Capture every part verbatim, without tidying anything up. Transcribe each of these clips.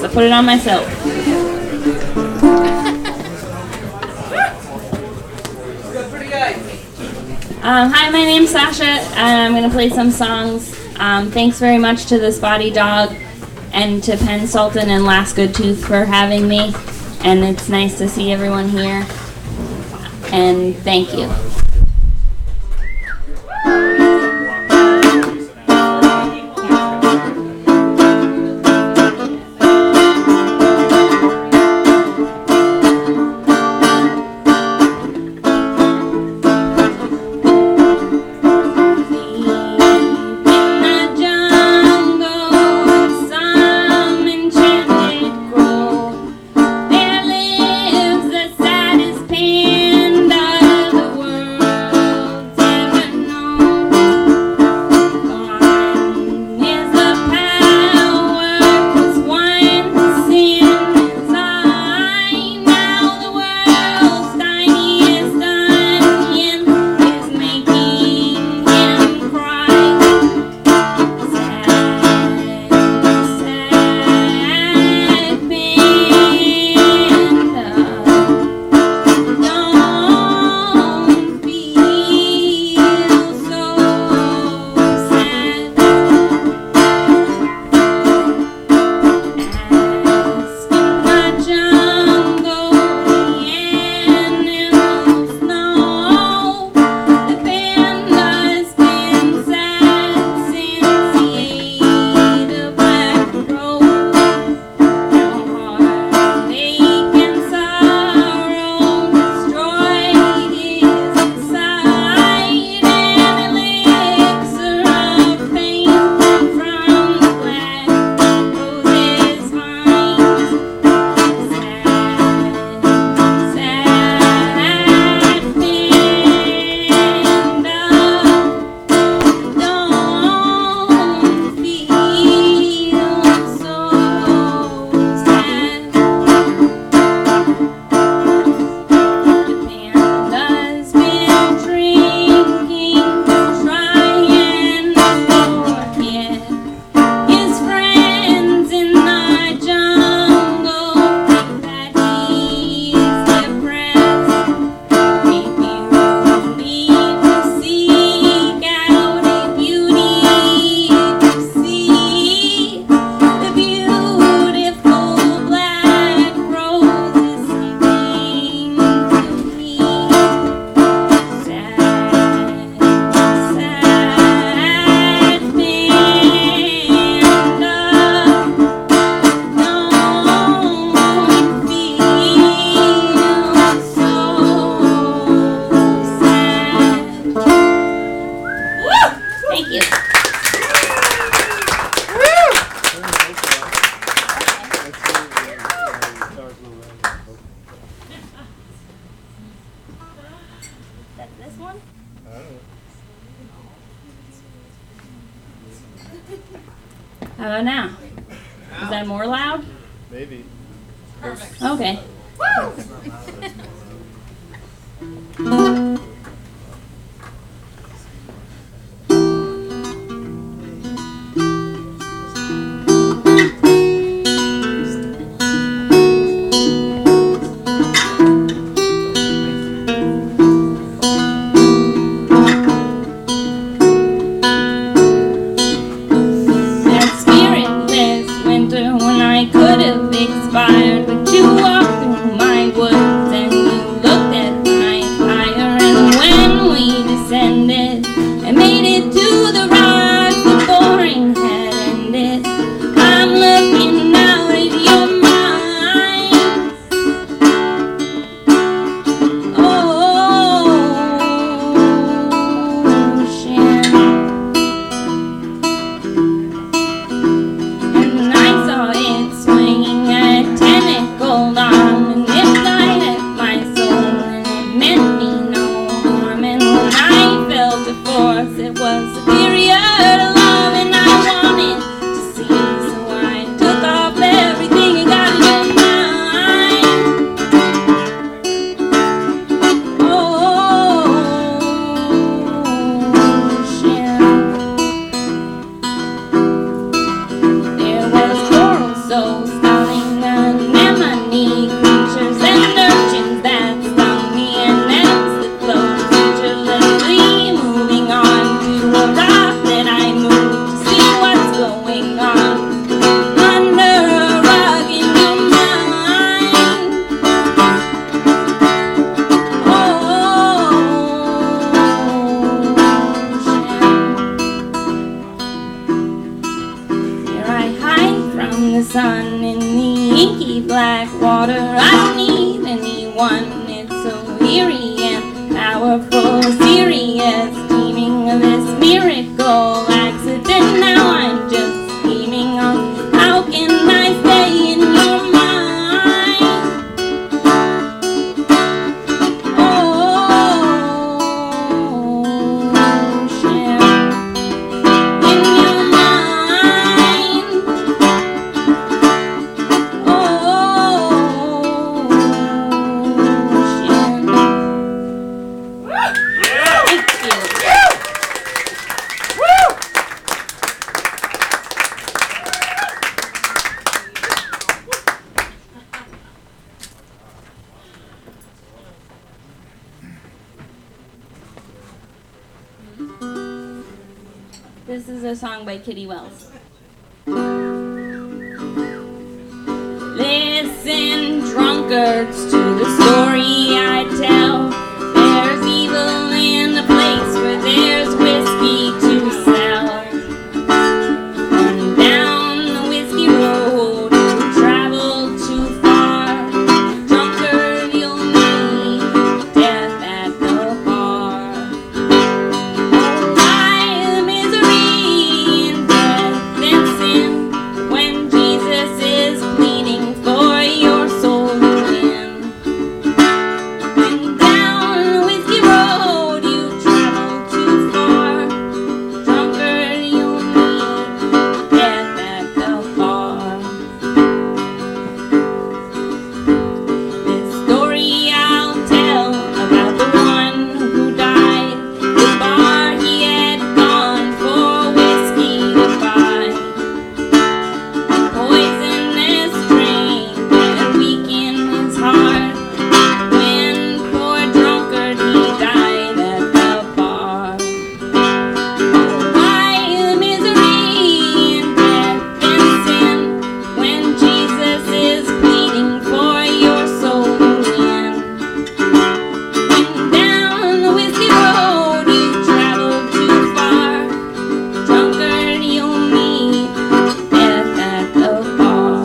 to put it on myself. Um, hi, my name's Sasha, and I'm going to play some songs. Um, thanks very much to the Spotty Dog and to Penn Sultan and Last Good Tooth for having me. And it's nice to see everyone here. And thank you. How about now? Is that more loud? Maybe. Perfect. Okay. Tennis. run in the inky black water. I don't need anyone, it's so eerie and powerful, serious, dreaming of this miracle accident. Now I'm just scheming on how can I stay in your mind. Ocean, in your mind. This is a song by Kitty Wells. Listen, drunkards, to the story I tell. There's evil in a place where there's whiskey to sell. And down the whiskey road you travel too far. Drunkard, you'll meet death at the bar. Oh, why the misery and death and sin when Jesus is pleading for your soul to win. When down the whiskey road you travel too far, drunkard, you'll meet death at the bar. This story I'll tell about the one who died. The bar he had gone for whiskey to buy. Poisonous drink that weakened his heart. When poor drunkard he died at the bar. Why the misery and death and sin when Jesus is pleading for your soul to win? When down the whiskey road you travel too far, drunkard, you'll meet death at the bar.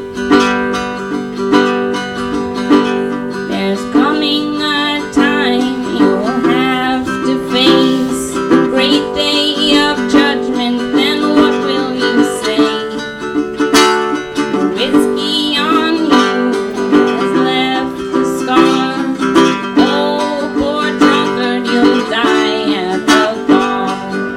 There's coming a time you'll have to face the great day of judgment. Then what will you say? The whiskey on you has left a scar. Oh, poor drunkard, you'll die at the bar.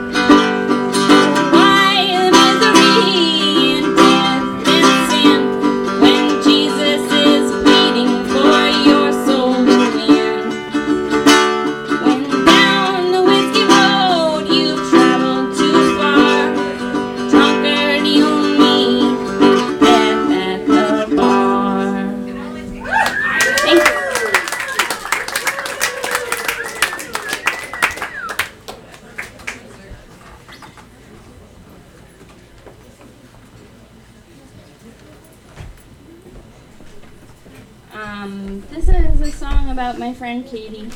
Why the misery and death and sin when Jesus is pleading for your soul to win? When down the whiskey road you've traveled too far, drunkard, you'll meet death at the bar. Thank you. Um, this is a song about my friend Katie.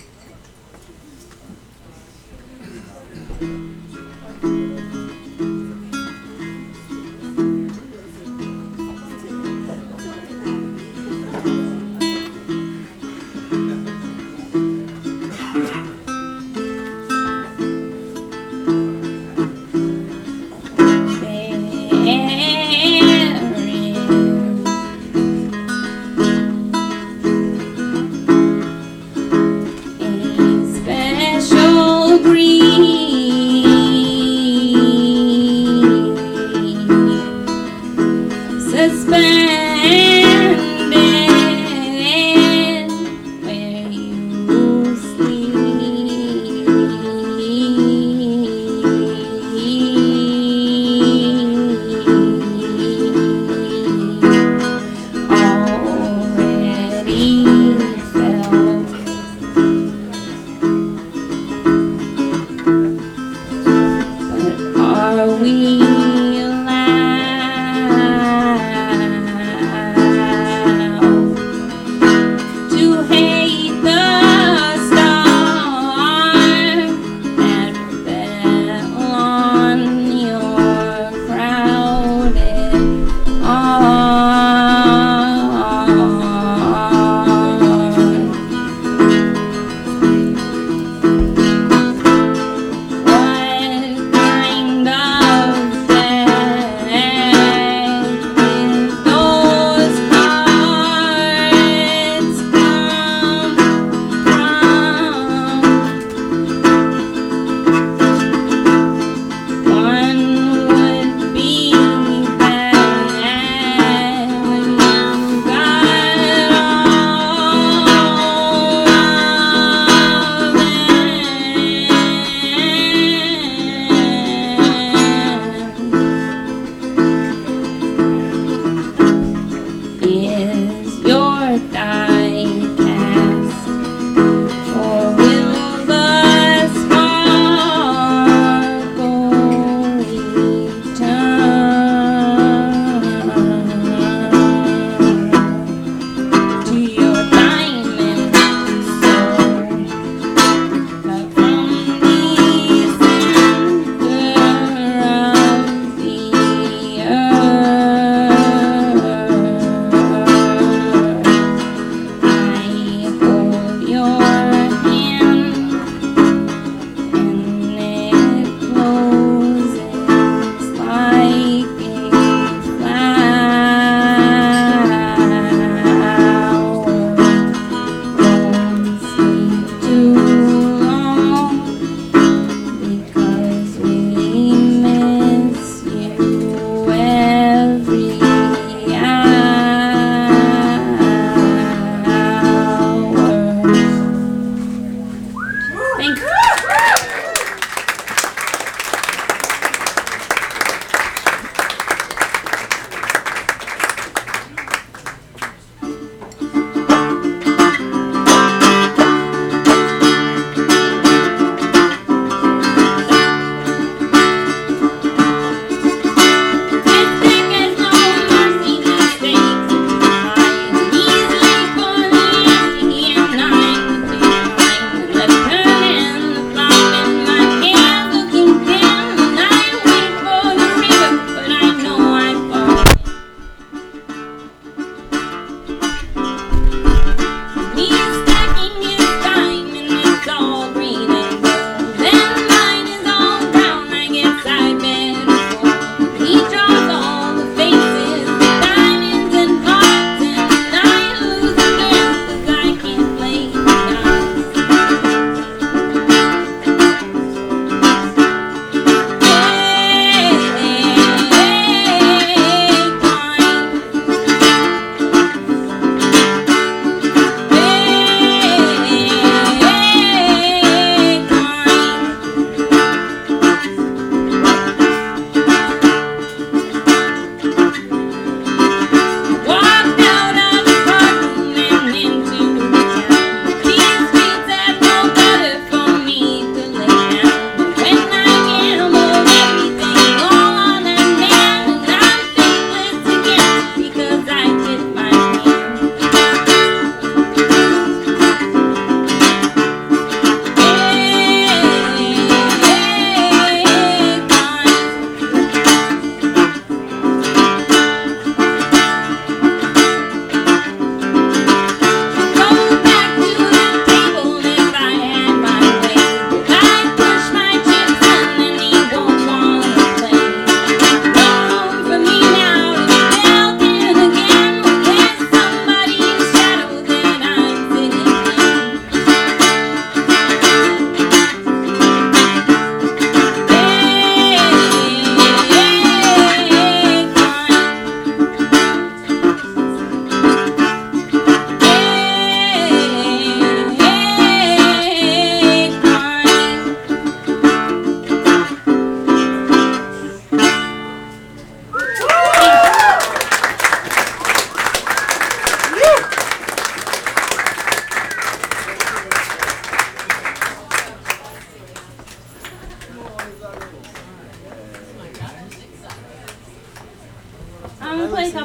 Special breeze suspended where you sleep. Already felt, but are we alive?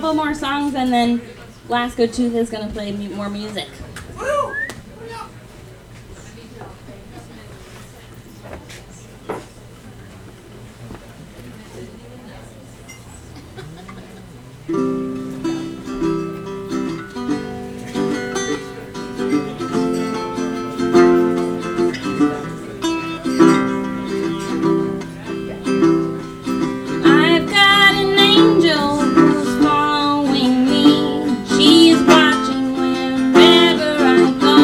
couple more songs, and then Last Good Tooth is going to play mu- more music. I've got an angel who's following me. She's watching wherever I go.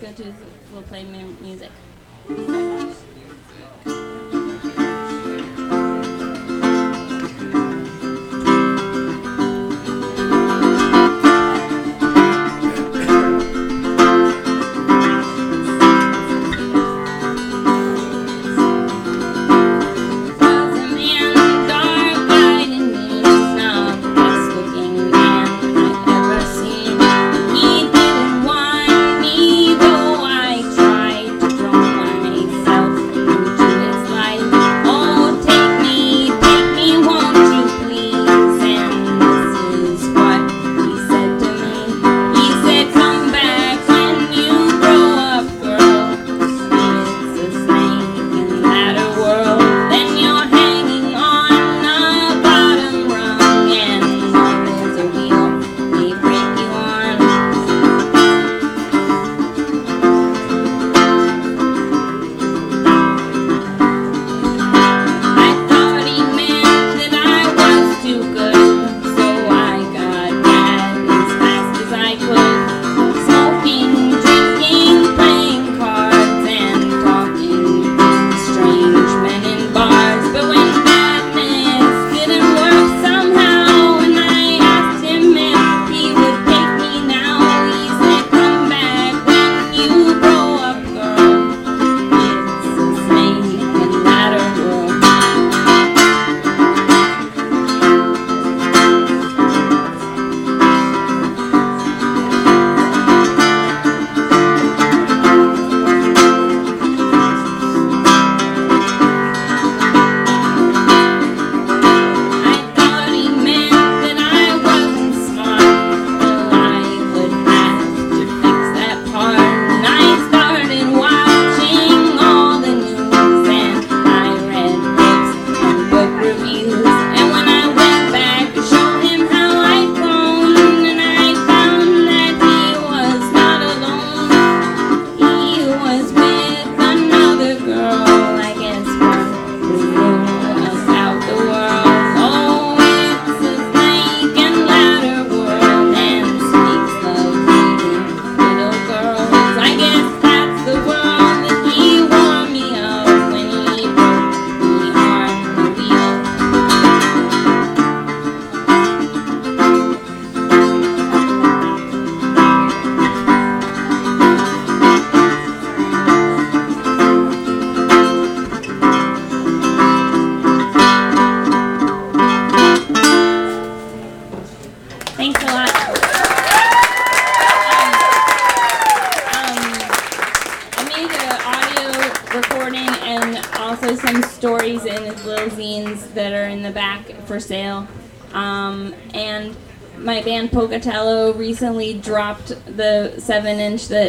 Good Tooth will play mu- music. Thanks a lot. Um, I made an audio recording and also some stories in his little zines that are in the back for sale. Um, and my band Pocatello recently dropped the seven inch that